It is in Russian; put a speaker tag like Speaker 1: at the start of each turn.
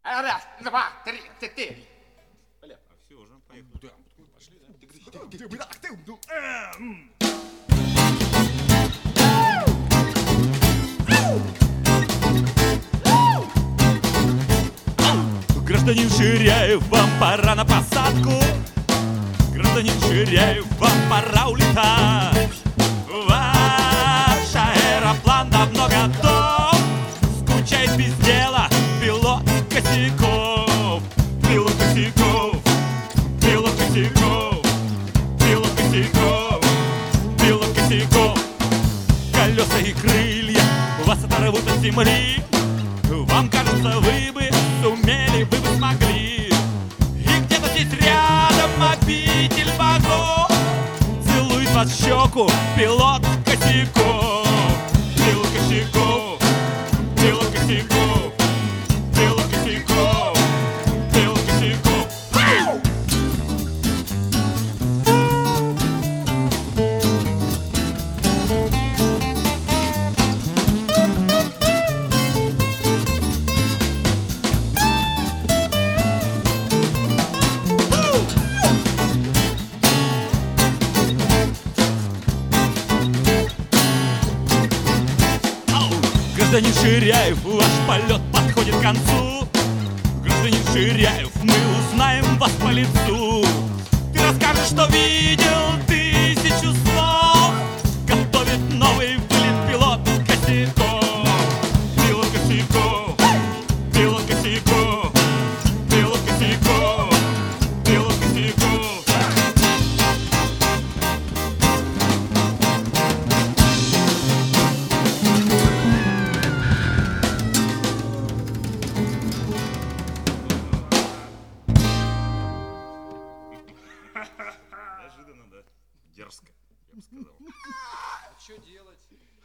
Speaker 1: Раз, два, три, четыре.
Speaker 2: А все, уже поехали.
Speaker 1: Да, пошли, да.
Speaker 3: Гражданин Ширяев, вам пора на посадку. Гражданин Ширяев, вам пора улетать. Ваш аэроплан давно готов. Скучает без дела пилот Косяков. Пилот Косяков, пилот Косяков, пилот Косяков, пилот Косяков. Колеса и крылья вас оторвут от земли. Вам кажется, вы бы сумели, вы бы смогли. И где-то здесь рядом обитель богов целует вас в щеку пилот Косяков. Пилот Косяков, пилот Косяков, пилот Косяков, пилот Косяков. Гражданин Ширяев, ваш полет подходит к концу. Гражданин Ширяев, мы узнаем вас по лицу. Ты расскажешь, что видел тысячу снов. Готовит новый вылет пилот Косяков. Пилот Косяков, пилот Косяков, пилот Косяков, пилот Косяков.
Speaker 2: Неожиданно, да. Дерзко, я бы сказал.
Speaker 1: Что делать?